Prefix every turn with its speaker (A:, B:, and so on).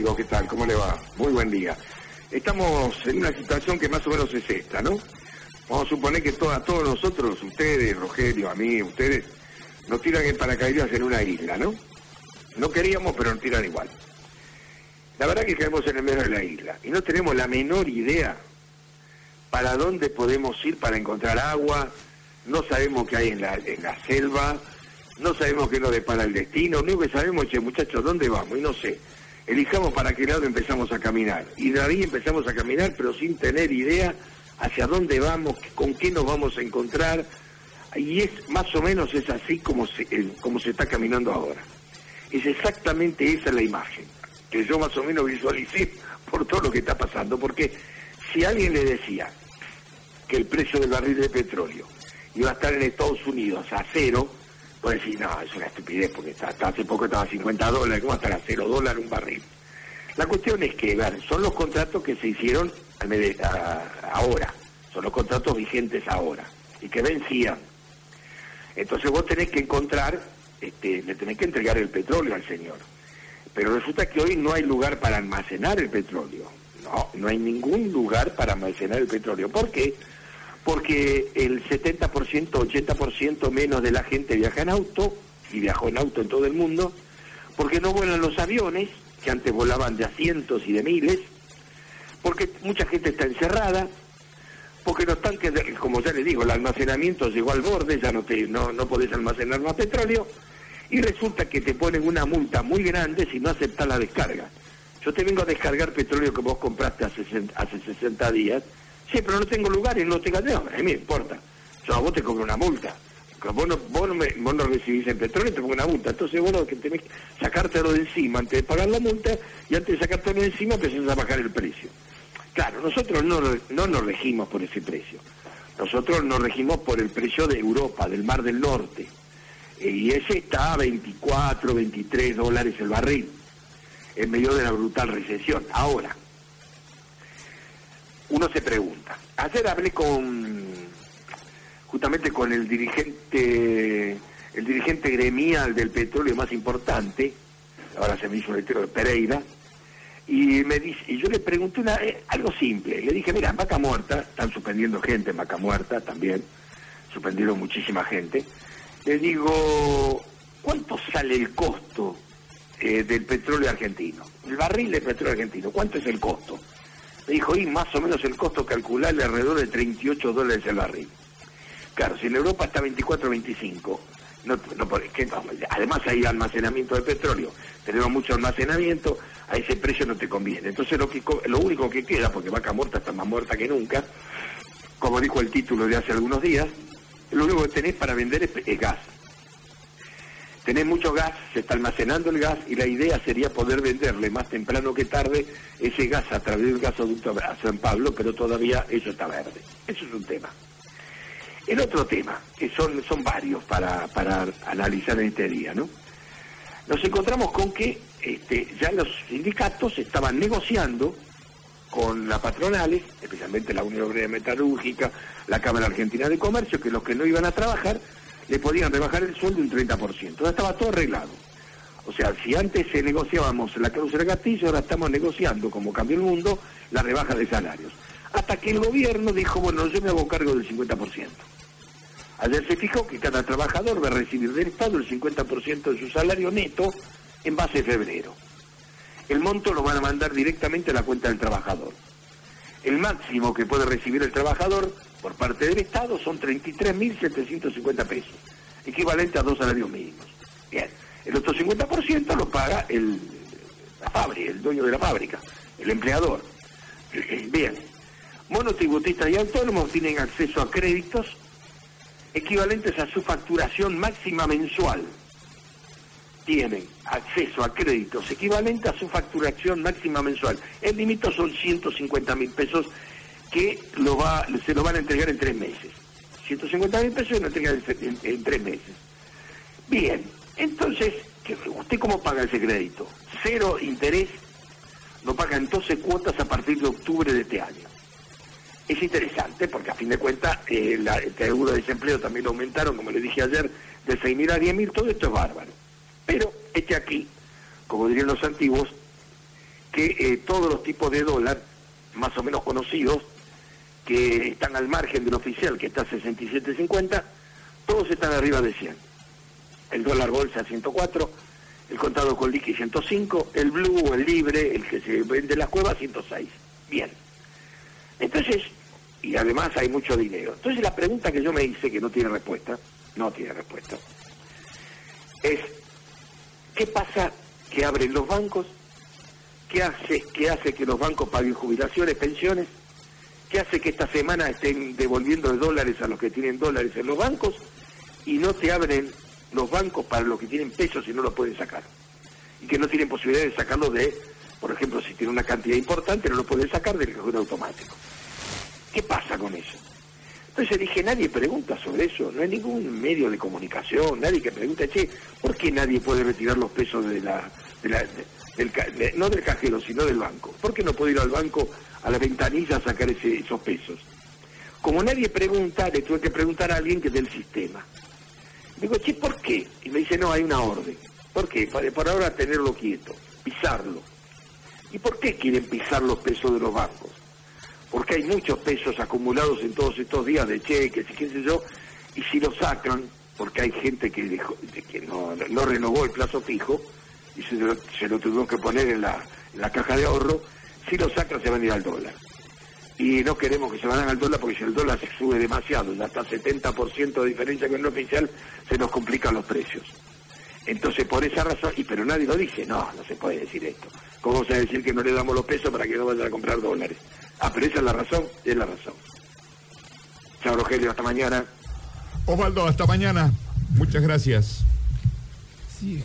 A: ¿Qué tal? ¿Cómo le va? Muy buen día. Estamos en una situación que más o menos es esta, ¿no? Vamos a suponer que a todos nosotros, ustedes, Rogelio, a mí, ustedes, nos tiran en paracaídas en una isla, ¿no? No queríamos, pero nos tiran igual. La verdad que caemos en el medio de la isla y no tenemos la menor idea para dónde podemos ir para encontrar agua, no sabemos qué hay en la selva, no sabemos qué nos depara el destino, lo único que sabemos es, muchachos, ¿dónde vamos? Y no sé. Elijamos para qué lado empezamos a caminar. Y de ahí empezamos a caminar, pero sin tener idea hacia dónde vamos, con qué nos vamos a encontrar. Y es más o menos es así como se está caminando ahora. Es exactamente esa la imagen que yo más o menos visualicé por todo lo que está pasando. Porque si alguien le decía que el precio del barril de petróleo iba a estar en Estados Unidos a cero, pues decir, no, es una estupidez, porque hasta hace poco estaba a $50, ¿cómo estará a $0 un barril? La cuestión es que, son los contratos que se hicieron ahora, son los contratos vigentes ahora, y que vencían. Entonces vos tenés que encontrar, le tenés que entregar el petróleo al señor. Pero resulta que hoy no hay lugar para almacenar el petróleo. No hay ningún lugar para almacenar el petróleo. ¿Por qué? Porque el 70%, 80% menos de la gente viaja en auto, y viajó en auto en todo el mundo, porque no vuelan los aviones, que antes volaban de a cientos y de miles, porque mucha gente está encerrada, porque los tanques, como ya les digo, el almacenamiento llegó al borde, ya no podés almacenar más petróleo, y resulta que te ponen una multa muy grande si no aceptás la descarga. Yo te vengo a descargar petróleo que vos compraste hace 60 días, sí, pero no tengo lugar y no tengo nada, a mí me importa. Yo a vos te cobro una multa. Vos no recibís el petróleo y te pongo una multa. Entonces vos lo que tenés que sacártelo de encima antes de pagar la multa, y antes de sacártelo de encima empezás a bajar el precio. Claro, nosotros no nos regimos por ese precio. Nosotros nos regimos por el precio de Europa, del Mar del Norte. Y ese está a $24, $23 el barril, en medio de la brutal recesión. Ahora, uno se pregunta, ayer hablé justamente con el dirigente gremial del petróleo más importante, ahora se me hizo el letrero de Pereira, y yo le pregunté algo simple, le dije, mira, en Vaca Muerta, están suspendiendo gente en Vaca Muerta también, suspendieron muchísima gente, le digo, ¿cuánto sale el costo del petróleo argentino? El barril de petróleo argentino, ¿cuánto es el costo? Me dijo, y más o menos el costo calculable alrededor de $38 el barril. Claro, si en Europa está 24, 25, además hay almacenamiento de petróleo, tenemos mucho almacenamiento, a ese precio no te conviene. Entonces lo único que queda, porque Vaca Muerta está más muerta que nunca, como dijo el título de hace algunos días, lo único que tenés para vender es gas. Tenés mucho gas, se está almacenando el gas, y la idea sería poder venderle más temprano que tarde ese gas a través del gasoducto a San Pablo, pero todavía eso está verde. Eso es un tema. El otro tema, que son varios para analizar en este día, ¿no? Nos encontramos con que ya los sindicatos estaban negociando con las patronales, especialmente la Unión Obrera Metalúrgica, la Cámara Argentina de Comercio, que los que no iban a trabajar le podían rebajar el sueldo un 30%. Ya estaba todo arreglado. O sea, si antes negociábamos la cláusula Castillo, ahora estamos negociando, como cambió el mundo, la rebaja de salarios. Hasta que el gobierno dijo, bueno, yo me hago cargo del 50%. Ayer se fijó que cada trabajador va a recibir del Estado el 50% de su salario neto en base a febrero. El monto lo van a mandar directamente a la cuenta del trabajador. El máximo que puede recibir el trabajador por parte del Estado son 33.750 pesos, equivalente a 2 salarios mínimos. Bien, el otro 50% lo paga el dueño de la fábrica, el empleador. Bien, monotributistas y autónomos tienen acceso a créditos equivalentes a su facturación máxima mensual. Tienen acceso a créditos equivalentes a su facturación máxima mensual. El límite son 150.000 pesos que se lo van a entregar en 3 meses. 150.000 pesos se lo entregan en 3 meses. Bien, entonces, ¿usted cómo paga ese crédito? 0 interés, lo paga en 12 cuotas a partir de octubre de este año. Es interesante porque a fin de cuentas el seguro de desempleo también lo aumentaron, como les dije ayer, de 6.000 a 10.000, todo esto es bárbaro. Pero aquí, como dirían los antiguos, que todos los tipos de dólar, más o menos conocidos, que están al margen del oficial, que está a 67.50, todos están arriba de 100. El dólar bolsa 104, el contado con liqui 105, el blue o el libre, el que se vende en las cuevas, 106. Bien. Entonces, y además hay mucho dinero. Entonces la pregunta que yo me hice, que no tiene respuesta, es, ¿qué pasa que abren los bancos? ¿Qué hace que los bancos paguen jubilaciones, pensiones? ¿Qué hace que esta semana estén devolviendo dólares a los que tienen dólares en los bancos y no te abren los bancos para los que tienen pesos y no los pueden sacar? Y que no tienen posibilidad de sacarlo de, por ejemplo, si tiene una cantidad importante, no lo pueden sacar del cajero automático. ¿Qué pasa con eso? Entonces dije, nadie pregunta sobre eso, no hay ningún medio de comunicación, nadie que pregunte, che, ¿por qué nadie puede retirar los pesos no del cajero, sino del banco? ¿Por qué no puede ir al banco a la ventanilla a sacar esos pesos? Como nadie pregunta, le tuve que preguntar a alguien que es del sistema. Digo, che, ¿por qué? Y me dice, no, hay una orden. ¿Por qué? Para ahora tenerlo quieto, pisarlo. ¿Y por qué quieren pisar los pesos de los bancos? Porque hay muchos pesos acumulados en todos estos días de cheques y qué sé yo, y si lo sacan, porque hay gente que no renovó el plazo fijo, y se lo tuvieron que poner en la caja de ahorro, si lo sacan se van a ir al dólar. Y no queremos que se vayan al dólar, porque si el dólar se sube demasiado, ya hasta 70% de diferencia con el oficial, se nos complican los precios. Entonces, por esa razón, pero nadie lo dice, no se puede decir esto. ¿Cómo vamos a decir que no le damos los pesos para que no vayan a comprar dólares? Pero esa es la razón, Chao, Rogelio, hasta mañana.
B: Osvaldo, hasta mañana. Muchas gracias.